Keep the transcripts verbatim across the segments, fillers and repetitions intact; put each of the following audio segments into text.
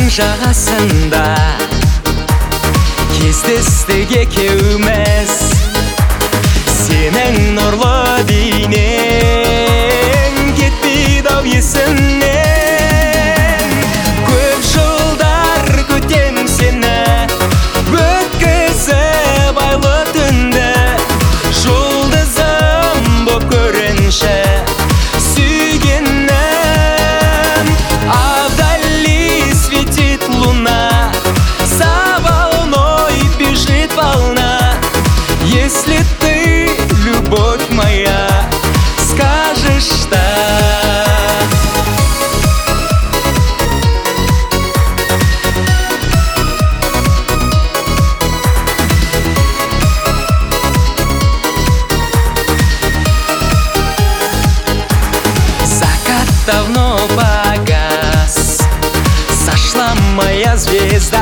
жағасында кездестік екеуміз, сенің нұрлы бейнең кетпейді-ау есімнен. Көп жылдар күтем сені, өткізіп айлы түнді, жұлдызым боп көрінші сүйгенім. Авдали светит луна, за волной бежит волна. Если ты, любовь моя, скажешь так. Закат давно погас, сошла моя звезда.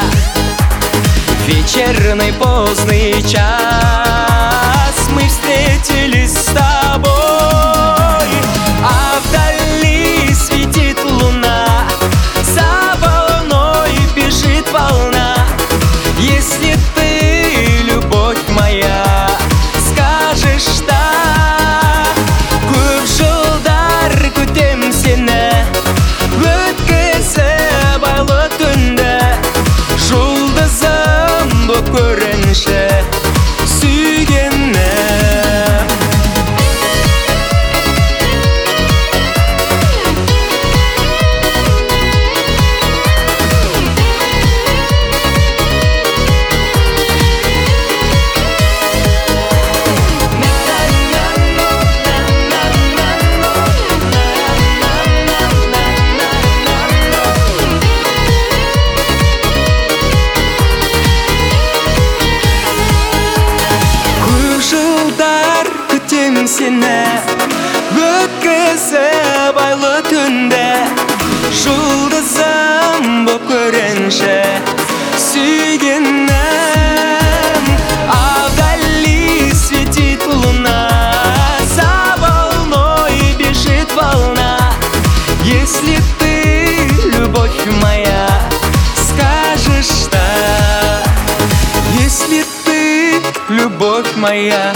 Вечерний поздний час мы встретились с тобой. А вдали светит луна, за волной бежит волна. Если ты, любовь моя, скажешь так. Көп жылдар күтем сені, өткізіп айлы түнді, жұлдызым боп көрінші сүйгенім. Сені өткізіп айлы түнді, жұлдызым боп көрінші сүйгенім. Авдали светит луна, за волной бежит волна. Если ты, любовь моя, скажешь так. Если ты, любовь моя,